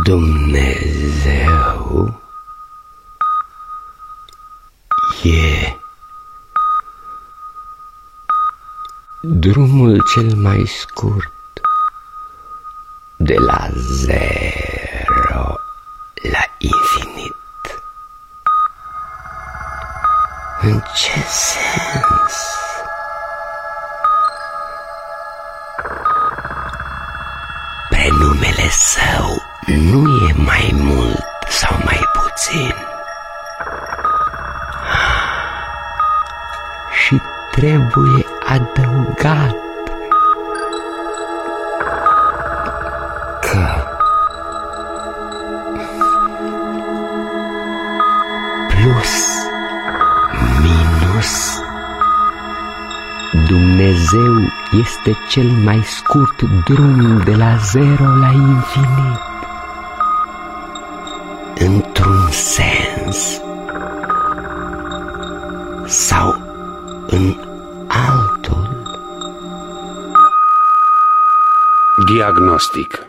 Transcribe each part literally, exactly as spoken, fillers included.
Dumnezeu e drumul cel mai scurt de la zero la infinit. În ce sens? Prenumele său nu e mai mult sau mai puțin și trebuie adăugat că plus minus Dumnezeu este cel mai scurt drum de la zero la infinit. Într-un sens sau în altul. Diagnostic.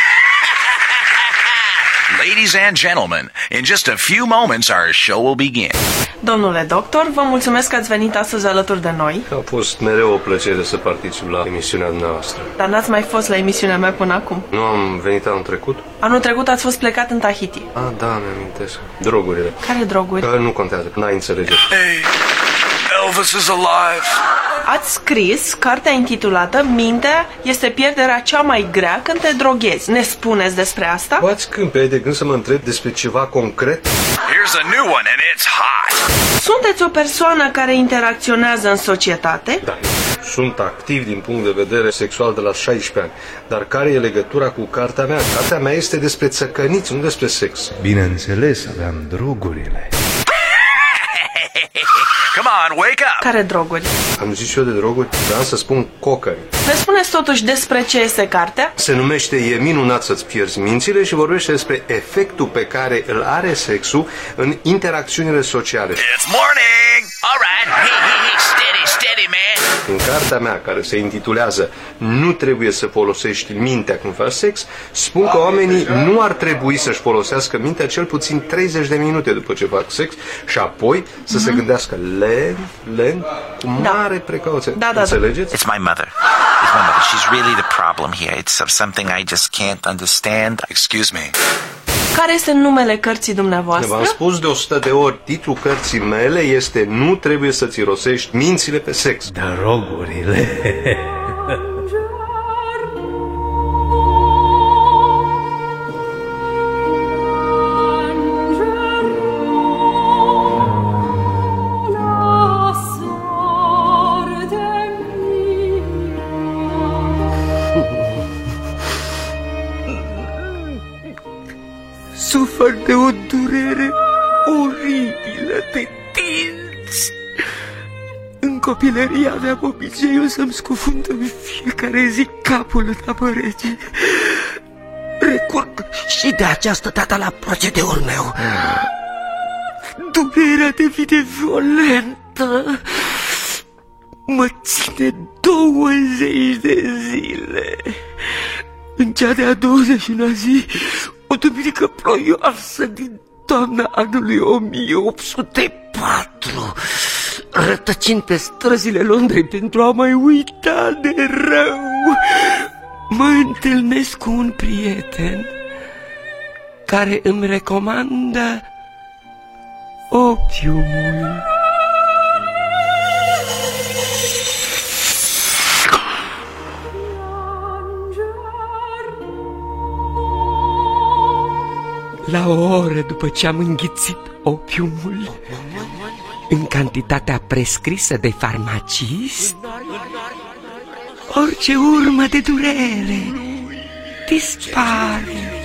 Ladies and gentlemen, in just a few moments our show will begin. Domnule doctor, vă mulțumesc că ați venit astăzi alături de noi. A fost mereu o plăcere să particip la emisiunea noastră. Dar n-ați mai fost la emisiunea mea până acum. Nu am venit anul trecut? Anul trecut ați fost plecat în Tahiti. Ah, da, mi-amintesc. Drogurile. Care droguri? Că nu contează, n-ai înțelege. Hey, Elvis is alive. Ați scris cartea intitulată Mintea este pierderea cea mai grea când te droghezi. Ne spuneți despre asta? Poți când pe ai de gând să mă întrebi despre ceva concret? Here's a new one and it's hot. Sunteți o persoană care interacționează în societate? Da, sunt activ din punct de vedere sexual de la șaisprezece ani. Dar care e legătura cu cartea mea? Cartea mea este despre țăcăniți, nu despre sex. Bineînțeles, aveam drogurile. Come on, wake up. Care droguri? Am zis eu de droguri? Vreau să spun cocări. Ne spuneți totuși despre ce este cartea? Se numește E minunat să-ți pierzi mințile și vorbește despre efectul pe care îl are sexul în interacțiunile sociale. It's morning. All right. Hey, hey, hey, steady, steady, man. În cartea mea, care se intitulează Nu trebuie să folosești mintea când faci sex, spun că oamenii nu ar trebui să-și folosească mintea cel puțin treizeci de minute după ce fac sex și apoi să se gândească lent, lent, cu mare precauție. Da, da, Înțelegeți? It's my mother. It's my mother. She's really the problem here. It's something I just can't understand. Excuse me. Care este numele cărții dumneavoastră? V-am spus de o sută de ori, titlul cărții mele este Nu trebuie să-ți irosești mințile pe sex. Drogurile. Sufăr de o durere oribilă de dinți. În copilărie aveam obiceiul să-mi scufund în fiecare zi capul în apă rece. Recurg și de această dată la procedeul meu. Durerea devine violentă. Mă ține douăzeci de zile. În cea de-a douăzeci și una zi, o duminică ploioasă din toamna anului o mie opt sute patru, rătăcind pe străzile Londrei pentru a mai uita de rău, mă întâlnesc cu un prieten care îmi recomandă opiumul. La o oră după ce am înghițit opiumul, în cantitatea prescrisă de farmacist, orice urmă de durere dispare.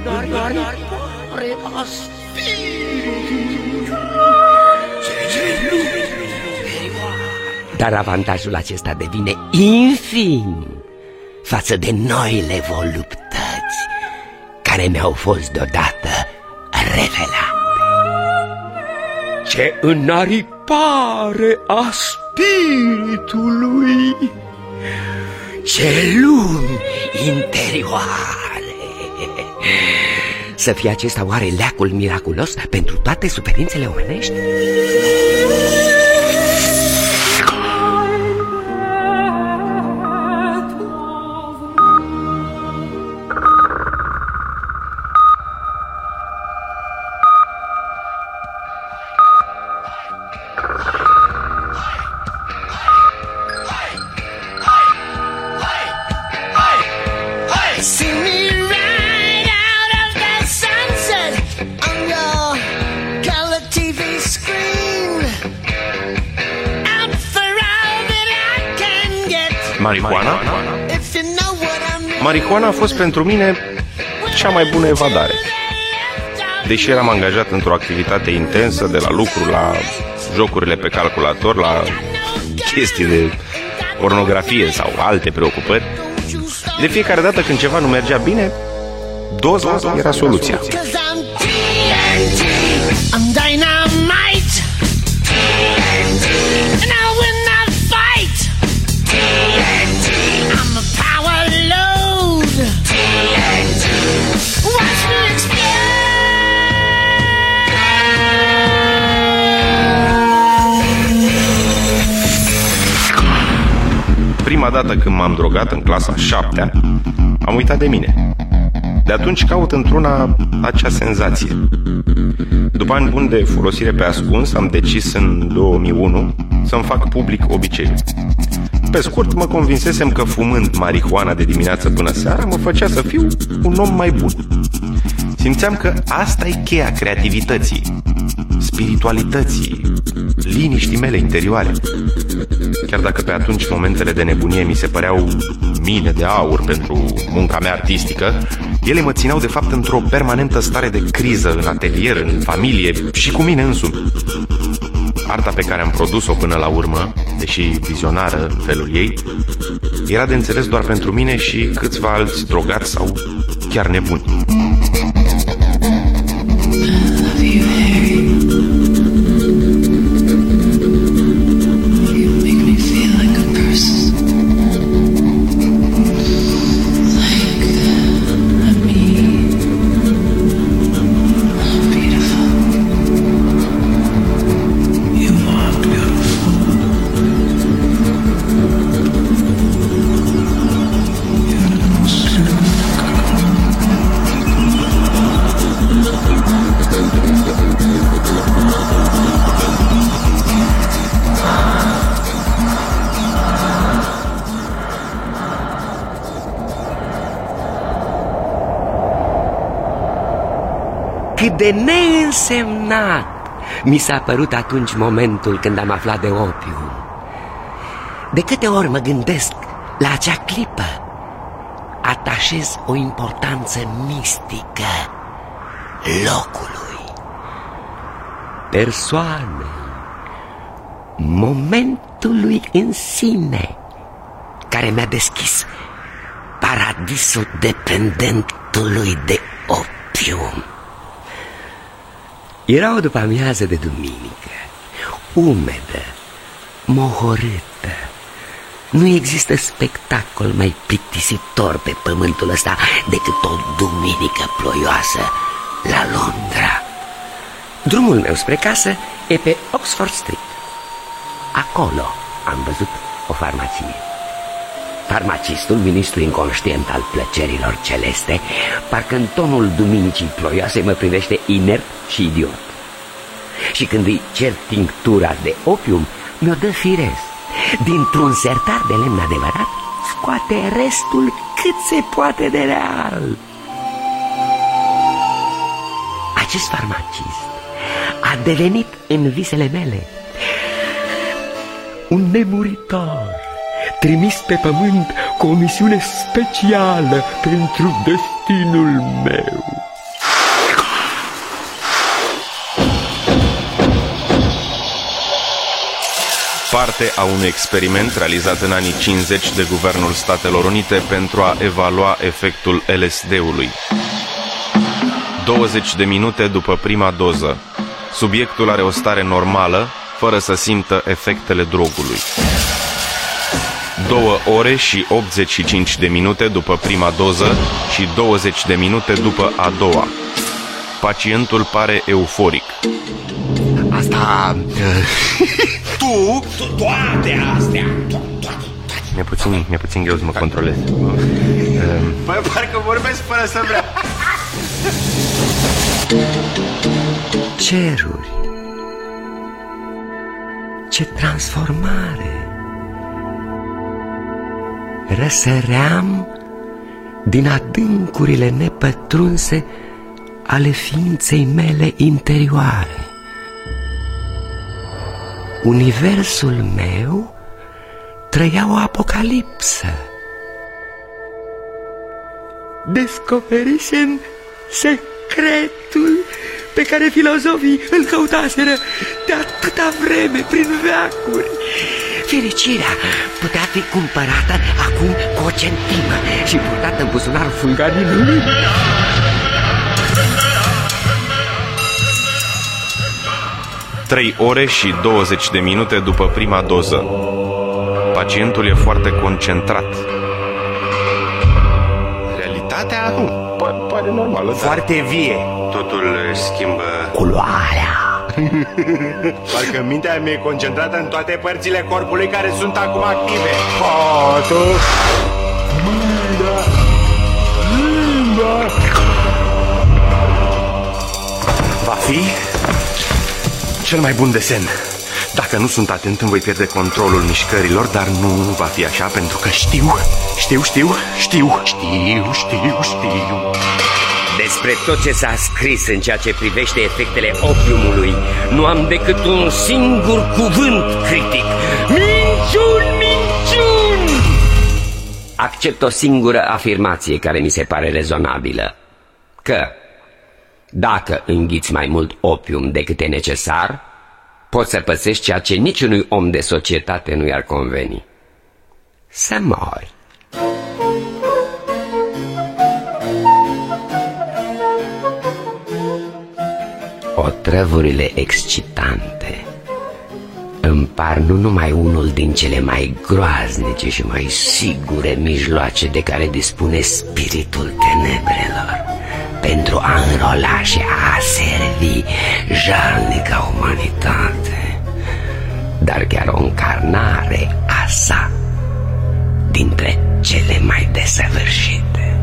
Dar avantajul acesta devine infim față de noile voluptăți care mi-au fost deodată revelate. Ce înaripare a spiritului, ce lumi interioare, Să fie acesta oare leacul miraculos pentru toate suferințele omenești? Marihuana? Marihuana a fost pentru mine cea mai bună evadare. Deși eram angajat într-o activitate intensă, de la lucru la jocurile pe calculator, la chestii de pornografie sau alte preocupări, de fiecare dată când ceva nu mergea bine, doza era soluția. Prima dată când m-am drogat, în clasa a șaptea, am uitat de mine. De atunci caut într-una acea senzație. După ani buni de folosire pe ascuns, am decis în două mii unu să-mi fac public obiceiul. Pe scurt, mă convinsesem că fumând marihuana de dimineață până seara mă făcea să fiu un om mai bun. Simțeam că asta e cheia creativității, spiritualității, liniștii mele interioare. Chiar dacă pe atunci momentele de nebunie mi se păreau mine de aur pentru munca mea artistică, ele mă țineau de fapt într-o permanentă stare de criză în atelier, în familie și cu mine însumi. Arta pe care am produs-o până la urmă, deși vizionară în felul ei, era de înțeles doar pentru mine și câțiva alți drogați sau chiar nebuni. Cât de neînsemnat mi s-a părut atunci momentul când am aflat de opium. De câte ori mă gândesc la acea clipă, atașez o importanță mistică locului, persoanei, momentului în sine, care mi-a deschis paradisul dependentului de opium. Era o după-amiază de duminică, umedă, mohorâtă. Nu există spectacol mai plictisitor pe pământul ăsta decât o duminică ploioasă la Londra. Drumul meu spre casă e pe Oxford Street. Acolo am văzut o farmacie. Farmacistul, ministru inconștient al plăcerilor celeste, parcă în tonul duminicii ploioase mă privește inert și idiot. Și când îi cer tinctura de opium, mi-o dă firesc. Dintr-un sertar de lemn adevărat, scoate restul cât se poate de real. Acest farmacist a devenit în visele mele un nemuritor trimis pe pământ cu o misiune specială pentru destinul meu. Parte a unui experiment realizat în anii cincizeci de Guvernul Statelor Unite pentru a evalua efectul L S D-ului. douăzeci de minute după prima doză, subiectul are o stare normală, fără să simtă efectele drogului. două ore și optzeci și cinci de minute după prima doză și douăzeci de minute după a doua. Pacientul pare euforic. Asta... Tu? Toate astea. Mi-e puțin, mi-e puțin greu să mă controlez. Băi, parcă vorbesc fără să vreau. Ceruri. Ce transformare! Răsăream din adâncurile nepătrunse ale ființei mele interioare. Universul meu trăia o apocalipsă. Descoperisem secretul pe care filozofii îl căutaseră de atâta vreme prin veacuri. Fericirea putea fi cumpărată acum cu o centimă și purtată în buzunarul fulgarinului. Trei ore și douăzeci de minute după prima doză. Pacientul e foarte concentrat. Realitatea pare normală. Foarte vie. Totul schimbă culoarea. Parcă mintea mea e concentrată în toate părțile corpului care sunt acum active. Patul, mâna, limba. Va fi cel mai bun desen. Dacă nu sunt atent, îmi voi pierde controlul mișcărilor, dar nu va fi așa, pentru că știu, știu, știu, știu, știu, știu, știu. Despre tot ce s-a scris în ceea ce privește efectele opiumului, nu am decât un singur cuvânt critic. Minciuni, minciuni! Accept o singură afirmație care mi se pare rezonabilă. Că dacă înghiți mai mult opium decât e necesar, poți să păsești ceea ce niciunui om de societate nu i-ar conveni: să mori. Otrăvurile excitante îmi par nu numai unul din cele mai groaznice și mai sigure mijloace de care dispune spiritul tenebrelor pentru a înrola și a servi jalnica umanitate, dar chiar o încarnare a sa dintre cele mai desăvârșite.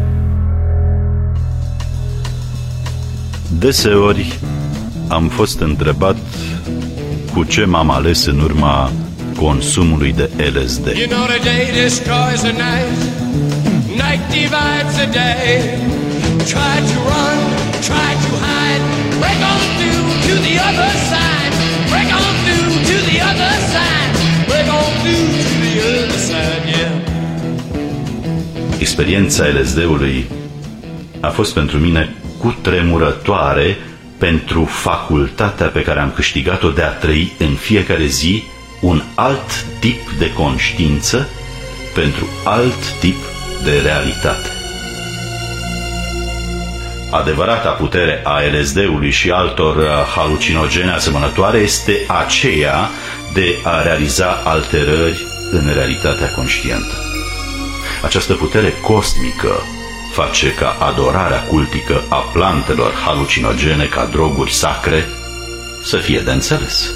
Deseori am fost întrebat cu ce m-am ales în urma consumului de L S D. You know the day destroys the night, night divides the day. Try to run, try to hide, break on through to the other side, break on through to the other side, break on through to the other side, yeah. Experiența L S D-ului a fost pentru mine cutremurătoare pentru facultatea pe care am câștigat-o de a trăi în fiecare zi un alt tip de conștiință pentru alt tip de realitate. Adevărata putere a L S D-ului și altor halucinogene asemănătoare este aceea de a realiza alterări în realitatea conștientă. Această putere cosmică face ca adorarea cultică a plantelor halucinogene ca droguri sacre să fie de înțeles.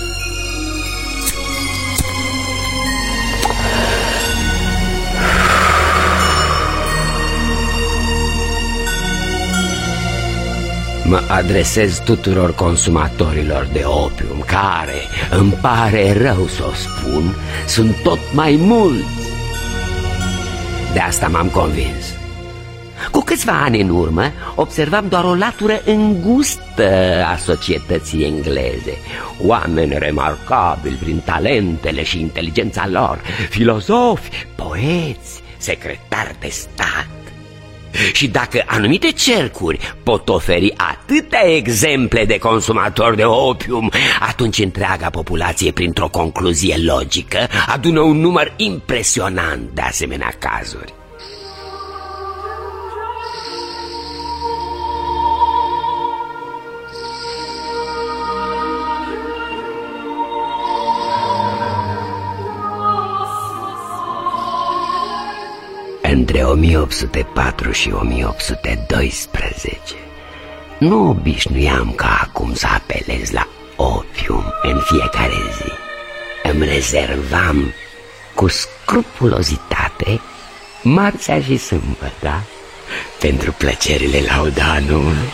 Mă adresez tuturor consumatorilor de opium care, îmi pare rău să o spun, sunt tot mai mulți. De asta m-am convins. Cu câțiva ani în urmă observam doar o latură îngustă a societății engleze. Oameni remarcabili prin talentele și inteligența lor, filozofi, poeți, secretari de stat. Și dacă anumite cercuri pot oferi atâtea exemple de consumatori de opium, atunci întreaga populație, printr-o concluzie logică, adună un număr impresionant de asemenea cazuri. Între o mie opt sute patru și o mie opt sute doisprezece nu obișnuiam ca acum să apelez la opium în fiecare zi. Îmi rezervam cu scrupulozitate marțea și sâmbăta pentru plăcerile laudanului.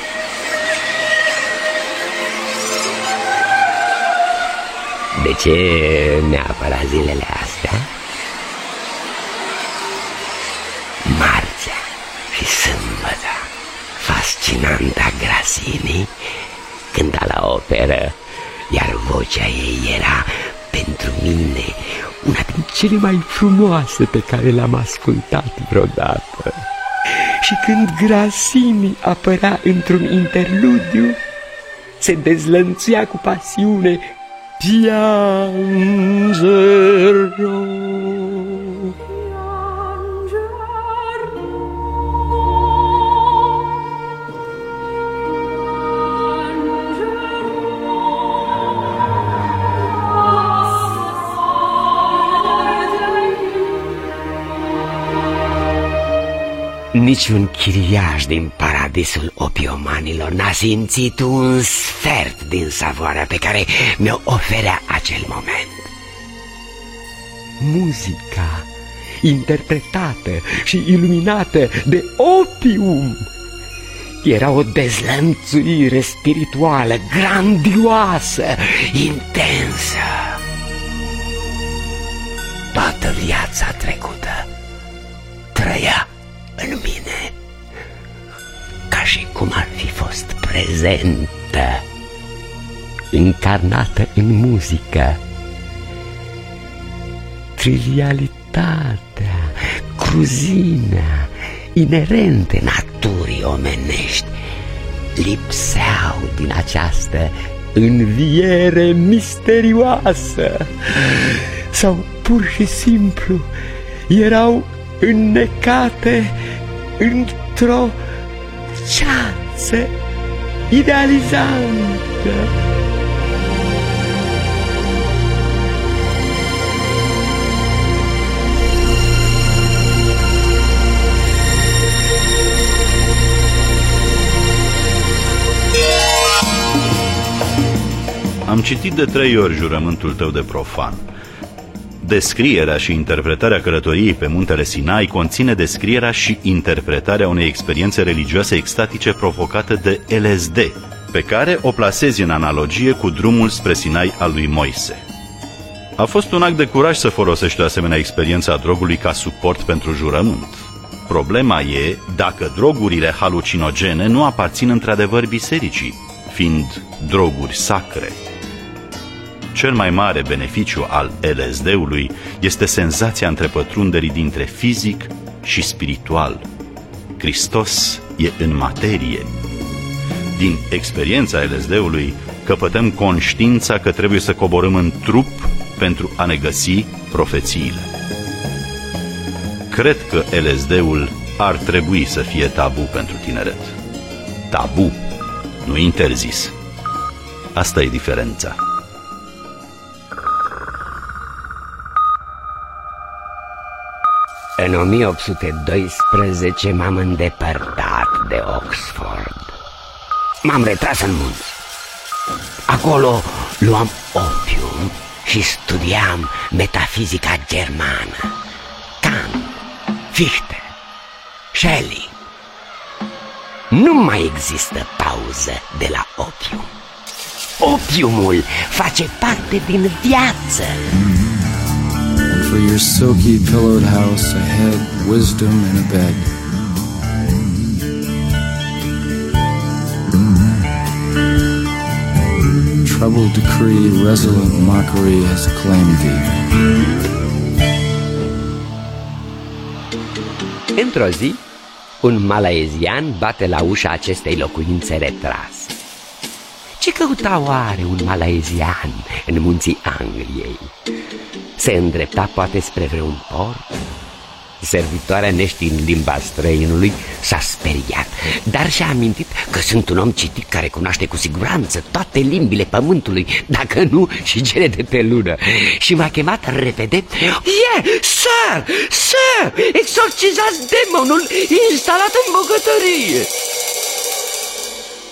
De ce neapărat zilele astea? Marțea și sâmbăta, fascinanta Grasini cânta la operă, iar vocea ei era pentru mine una din cele mai frumoase pe care le-am ascultat vreodată. Și când Grasini apărea într-un interludiu, se dezlănțuia cu pasiune: piangero. Niciun chiriaș din paradisul opiomanilor n-a simțit un sfert din savoarea pe care mi-o oferea acel moment. Muzica interpretată și iluminată de opium era o dezlănțuire spirituală grandioasă, intensă. Toată viața trecută trăia în mine, ca și cum ar fi fost prezentă, încarnată în muzică. Trivialitatea, cruzimea inerente naturii omenești lipseau din această înviere misterioasă, sau pur și simplu erau înnecate într-o ceață idealizantă. Am citit de trei ori jurământul tău de profan. Descrierea și interpretarea călătoriei pe muntele Sinai conține descrierea și interpretarea unei experiențe religioase extatice provocate de L S D, pe care o plasezi în analogie cu drumul spre Sinai al lui Moise. A fost un act de curaj să folosești o asemenea experiență a drogului ca suport pentru jurământ. Problema e dacă drogurile halucinogene nu aparțin într-adevăr bisericii, fiind droguri sacre. Cel mai mare beneficiu al L S D-ului este senzația întrepătrunderii dintre fizic și spiritual. Hristos e în materie. Din experiența L S D-ului căpătăm conștiința că trebuie să coborâm în trup pentru a ne găsi profețiile. Cred că L S D-ul ar trebui să fie tabu pentru tineret. Tabu, nu interzis. Asta e diferența. În o mie opt sute doisprezece m-am îndepărtat de Oxford. M-am retras în munți. Acolo luam opium și studiam metafizica germană. Kant, Fichte, Schelling. Nu mai există pauză de la opium. Opiumul face parte din viață. For your silky pillowed house, a head, wisdom in a bed. Troubled decree, resolute mockery has claimed thee. Într-o zi, un malaezian bate la ușa acestei locuințe retrase. Ce căuta oare un malaezian în munții Angliei? Se îndrepta poate spre vreun port? Servitoarea, neștiind limba străinului, s-a speriat, dar și-a amintit că sunt un om citit care cunoaște cu siguranță toate limbile pământului, dacă nu și cele de pe lună, și m-a chemat repede. Yeah, sir, sir, exorcizați demonul instalat în bogătărie.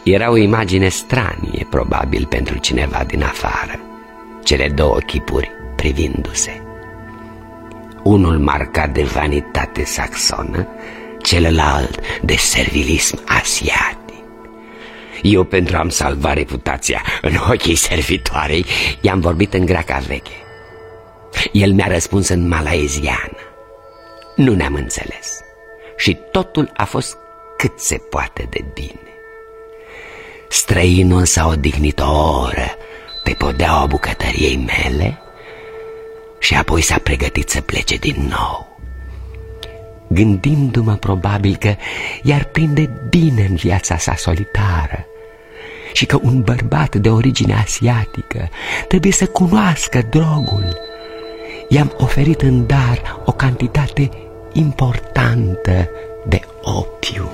Era o imagine stranie, probabil, pentru cineva din afară. Cele două chipuri privindu-se. Unul marcat de vanitate saxonă, celălalt de servilism asiatic. Eu, pentru a-mi salva reputația în ochii servitoarei, i-am vorbit în greaca veche. El mi-a răspuns în malaeziană. Nu ne-am înțeles și totul a fost cât se poate de bine. Străinul s-a odihnit o oră pe podeaua bucătăriei mele și apoi s-a pregătit să plece din nou, gândindu-mă probabil că i-ar prinde bine în viața sa solitară și că un bărbat de origine asiatică trebuie să cunoască drogul. I-am oferit în dar o cantitate importantă de opium.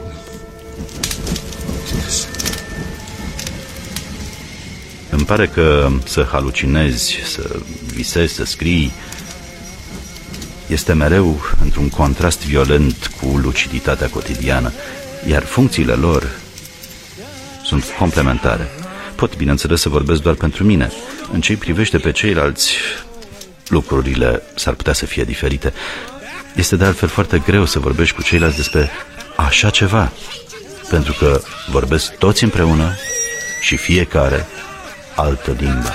Îmi pare că să halucinezi, să visezi, să scrii este mereu într-un contrast violent cu luciditatea cotidiană, iar funcțiile lor sunt complementare. Pot, bineînțeles, să vorbesc doar pentru mine. În ce-i privește pe ceilalți, lucrurile s-ar putea să fie diferite. Este de altfel foarte greu să vorbești cu ceilalți despre așa ceva, pentru că vorbesc toți împreună și fiecare altă limbă.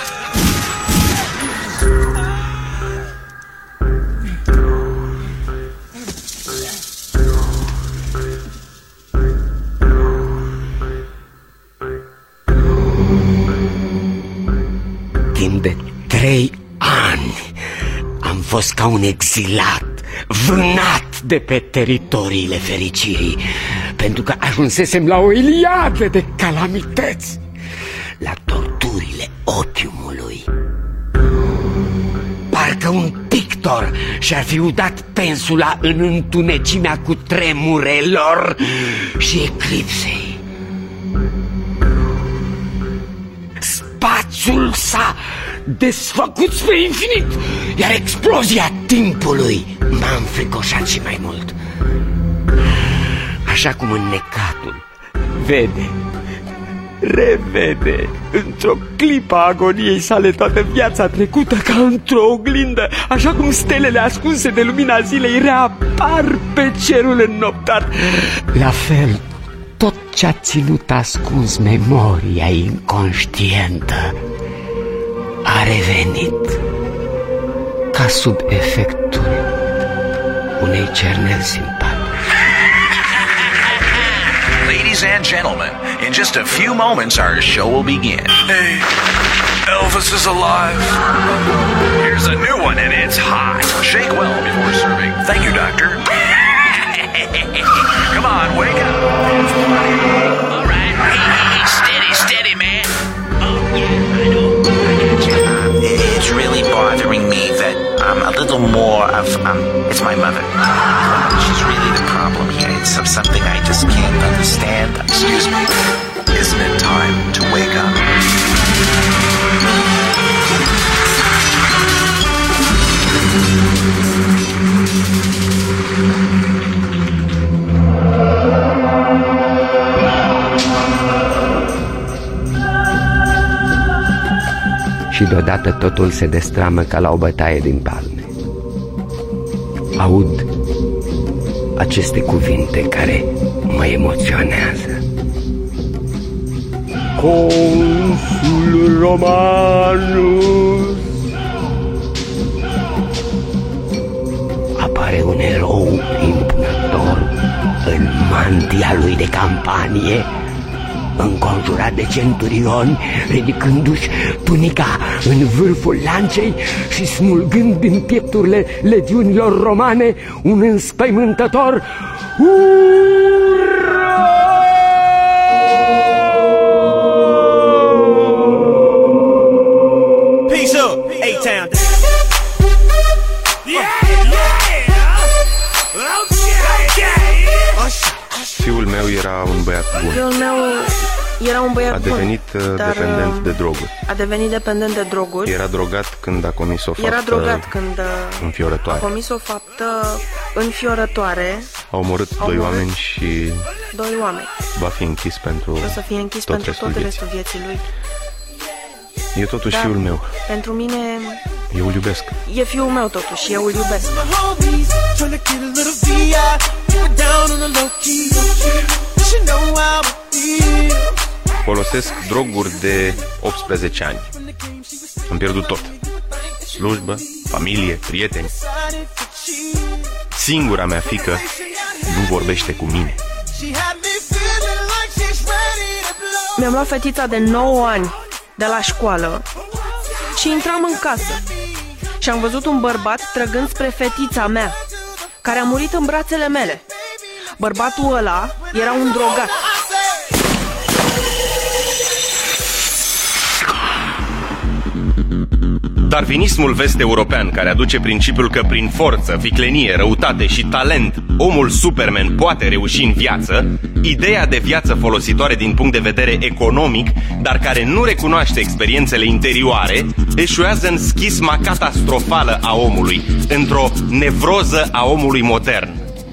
Timp de trei ani am fost ca un exilat, vânat de pe teritoriile fericirii, pentru că ajunsesem la o iliadă de calamități, la torturile opiumului. Parcă un pictor și-ar fi udat pensula în întunecimea cu tremurelor și eclipsei. Spațiul s-a desfăcut spre infinit, iar explozia timpului m-a înfricoșat și mai mult. Așa cum înnecatul vede, revede într-o clipă a agoniei sale toată viața trecută ca într-o oglindă, așa cum stelele ascunse de lumina zilei reapar pe cerul înnoptat, la fel tot ce-a ținut ascuns memoria inconștientă a revenit ca sub efectul unei cerneli simpatice. Ladies and gentlemen, in just a few moments our show will begin. Hey, Elvis is alive. Here's a new one and it's hot. Shake well before serving. Thank you, doctor. Come on, wake up. All right. Hey, steady, steady, man. Oh, yeah, I know. I got you. Uh, it's really bothering me that I'm a little more of, um, it's my mother. She's really the problem here. It's something I just can't understand. Excuse me. Isn't it time to wake up? Și deodată totul se destramă ca la o bătaie din palme. Aud aceste cuvinte care mă emoționează. Consul Romanus. Apare un erou impunător în mantia lui de campanie, înconjurat de centurioni, ridicându-și tunica în vârful lancei și smulgând din piepturile legiunilor romane un înspăimântător ura! Peace up, A-Town. Fiul meu era un băiat bun. Fiul meu era un băiat A devenit bun, dar dependent de droguri. A devenit dependent de droguri. Era drogat când a comis o faptă Era drogat când înfiorătoare. a comis o faptă înfiorătoare. Au omorât Au doi omorât oameni și doi oameni. va fi închis pentru O să fie închis tot pentru restul tot vieții. restul vieții lui. E totuși Da, fiul meu. Pentru mine Eu îl iubesc. e fiul meu totuși, eu îl iubesc. Folosesc droguri de optsprezece ani. Am pierdut tot. Slujbă, familie, prieteni. Singura mea fiică nu vorbește cu mine. Mi-am luat fetița de nouă ani de la școală și intram în casă și am văzut un bărbat trăgând spre fetița mea, care a murit în brațele mele. Bărbatul ăla era un drogat. Darwinismul vest-european, care aduce principiul că prin forță, viclenie, răutate și talent omul Superman poate reuși în viață, ideea de viață folositoare din punct de vedere economic, dar care nu recunoaște experiențele interioare, eșuează în schisma catastrofală a omului, într-o nevroză a omului modern.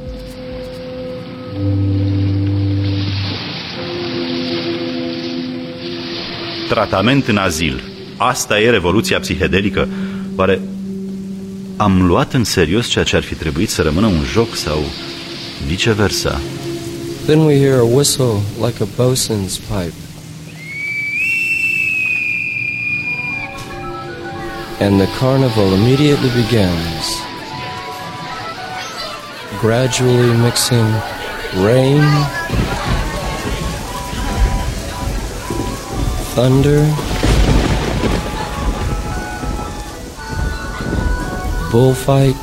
Tratament în azil. Asta e revoluția psihedelică? Oare am luat în serios ceea ce ar fi trebuit să rămână un joc sau viceversa? Then we hear a whistle like a bosun's pipe. And the carnival immediately begins, gradually mixing rain, thunder, bullfight,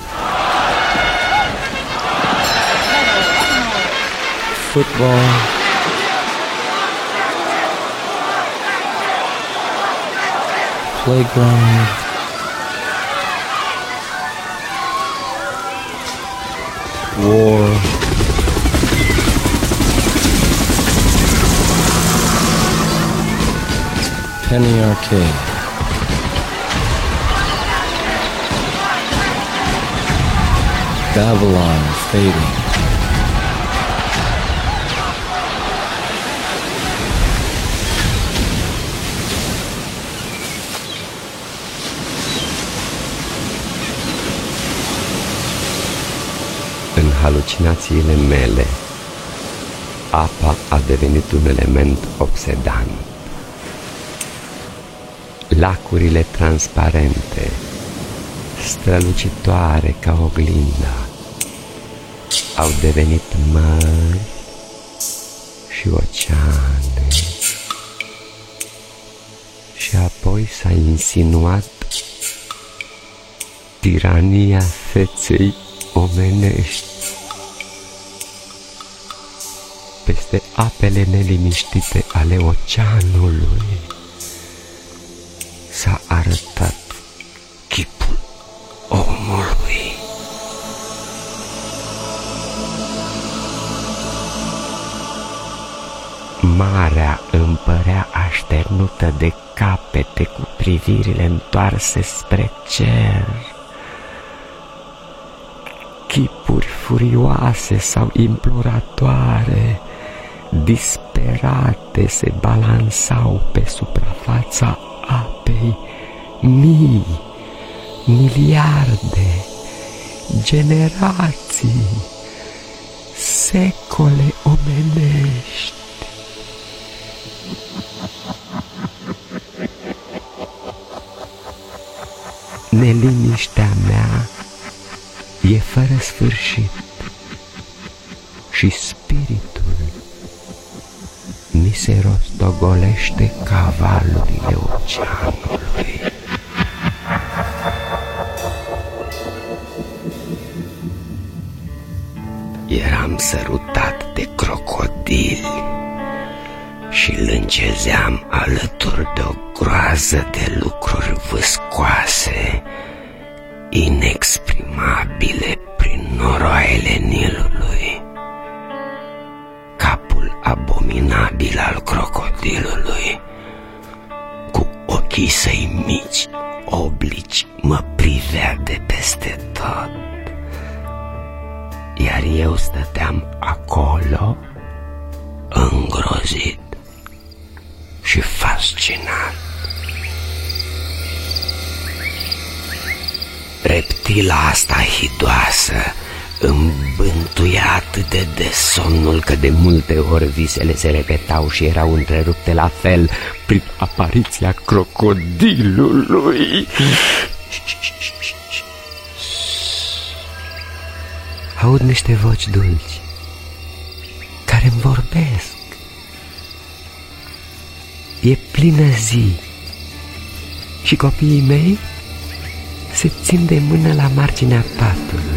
football, playground, war, penny arcade, Babylon fading. În halucinațiile mele, apa a devenit un element obsedant. Lacurile transparente, strălucitoare ca oglinda, au devenit mări și oceane. Și apoi s-a insinuat tirania feței omenești. Peste apele neliniștite ale oceanului s-a arătat chipul omului. Marea îmi părea așternută de capete cu privirile întoarse spre cer. Chipuri furioase sau imploratoare, disperate, se balansau pe suprafața apei. Mii, miliarde, generații, secole omenești. Neliniștea mea e fără sfârșit și spiritul mi se rostogolește ca valurile oceanului. Eram sărutat de crocodili și lângezeam alături de o groază de lucruri vâscoase, inexprimabile prin noroaiele Nilului. Capul abominabil al crocodilului, cu ochii săi mici, oblici, mă privea de peste tot, iar Iar eu stăteam acolo, îngrozit și fascinat. Reptila asta hidoasă îmi bântuia atât de de somnul că de multe ori visele se repetau și erau întrerupte la fel prin apariția crocodilului. Aud niște voci dulci care îmi vorbesc. E plină zi și copiii mei se țin de mână la marginea patului.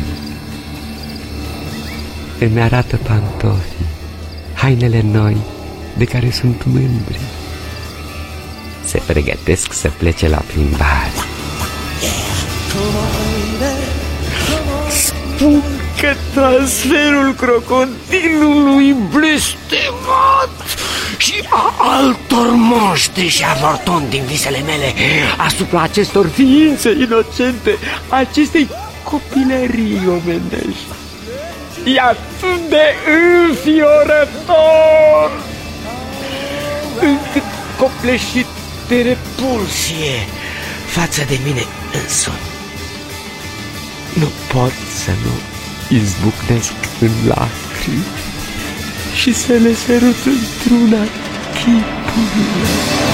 Îmi arată pantofii, hainele noi de care sunt mândri. Se pregătesc să plece la plimbare. Spun că transferul crocodilului blestemat și a altor monștri și avortuni din visele mele asupra acestor ființe inocente, acestei copilării omenești, e atât de înfiorător încât copleșit de repulsie față de mine însumi, nu pot să nu izbucnesc în lacrimi și să le sărut într-una chipurile.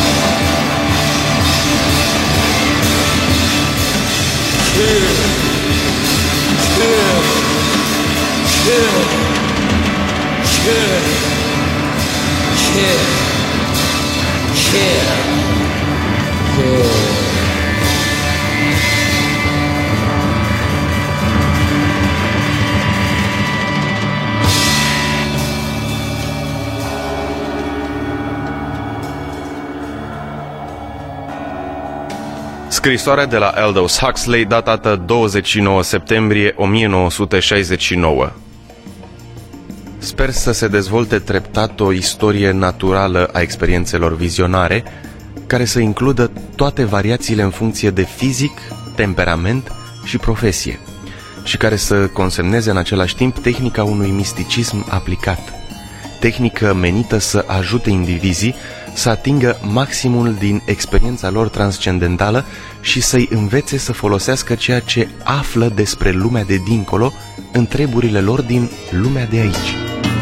Scrisoare de la Aldous Huxley, datată douăzeci și nouă septembrie o mie nouă sute șaizeci și nouă. Sper să se dezvolte treptat o istorie naturală a experiențelor vizionare, care să includă toate variațiile în funcție de fizic, temperament și profesie, și care să consemneze în același timp tehnica unui misticism aplicat, tehnică menită să ajute indivizii să atingă maximul din experiența lor transcendentală și să-i învețe să folosească ceea ce află despre lumea de dincolo în treburile lor din lumea de aici.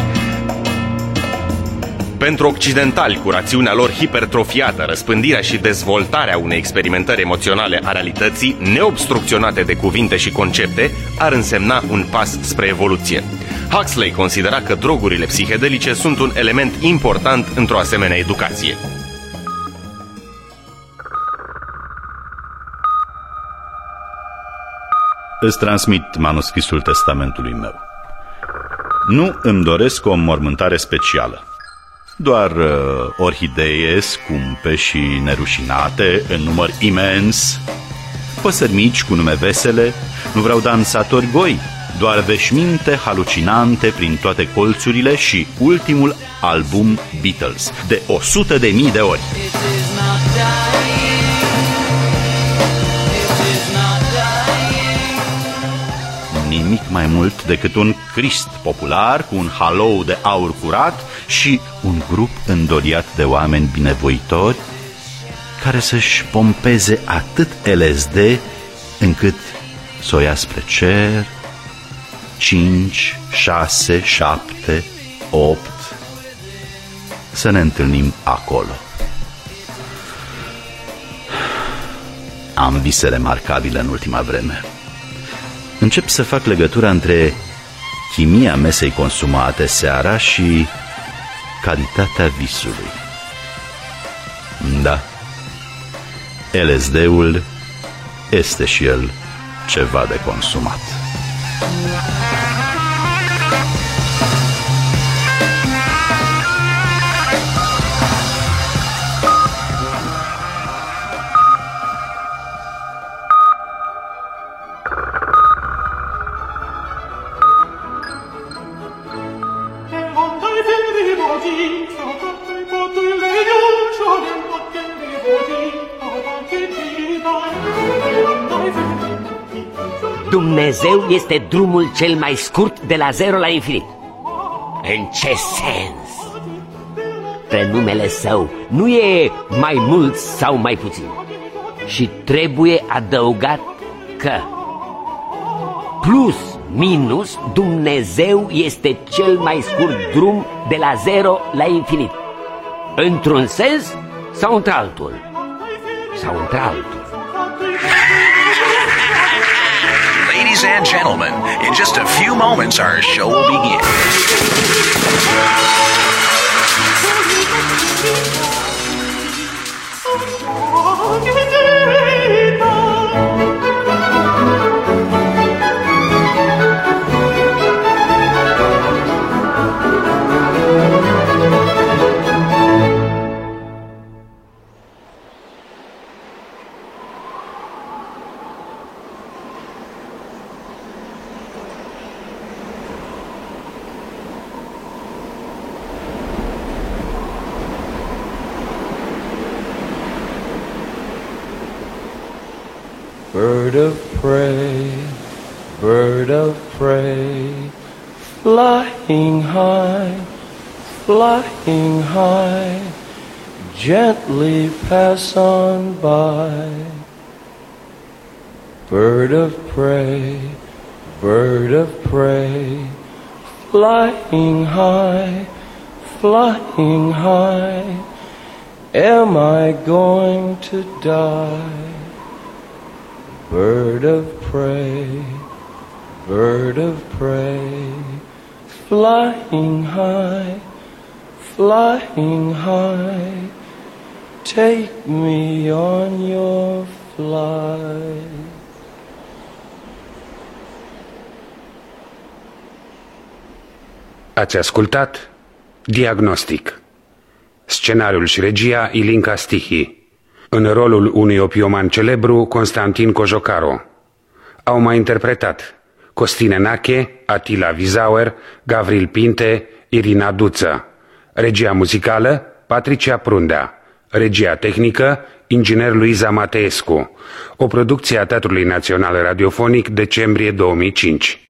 Pentru occidentali, cu rațiunea lor hipertrofiată, răspândirea și dezvoltarea unei experimentări emoționale a realității, neobstrucționate de cuvinte și concepte, ar însemna un pas spre evoluție. Huxley considera că drogurile psihedelice sunt un element important într-o asemenea educație. Îți transmit manuscrisul testamentului meu. Nu îmi doresc o înmormântare specială. Doar uh, orhidee scumpe și nerușinate, în număr imens, păsări mici cu nume vesele, nu vreau dansatori goi, doar veșminte halucinante prin toate colțurile și ultimul album Beatles, de o sută de mii de ori. Nimic mai mult decât un Crist popular cu un halou de aur curat și un grup îndoriat de oameni binevoitori care să-și pompeze atât L S D încât să o ia spre cer. Cinci, șase, șapte, opt. Să ne întâlnim acolo. Am vise remarcabile în ultima vreme. Încep să fac legătura între chimia mesei consumate seara și calitatea visului. Da, L S D-ul este și el ceva de consumat. Thank you. Dumnezeu este drumul cel mai scurt de la zero la infinit. În ce sens? Prenumele său nu e mai mult sau mai puțin. Și trebuie adăugat că plus minus Dumnezeu este cel mai scurt drum de la zero la infinit. Într-un sens sau într-altul? Sau într-altul? Ladies and gentlemen, in just a few moments our show will begin. Bird of prey, bird of prey, flying high, flying high, gently pass on by. Bird of prey, bird of prey, flying high, flying high, am I going to die? Bird of prey, bird of prey, flying high, flying high, take me on your flight. Ați ascultat Diagnostic. Scenariul și regia Ilinca Stihi. În rolul unui opioman celebru, Constantin Cojocaru. Au mai interpretat Costine Nache, Atila Vizauer, Gavril Pinte, Irina Duță. Regia muzicală, Patricia Prundea. Regia tehnică, inginer Luiza Mateescu. O producție a Teatrului Național Radiofonic, decembrie două mii cinci.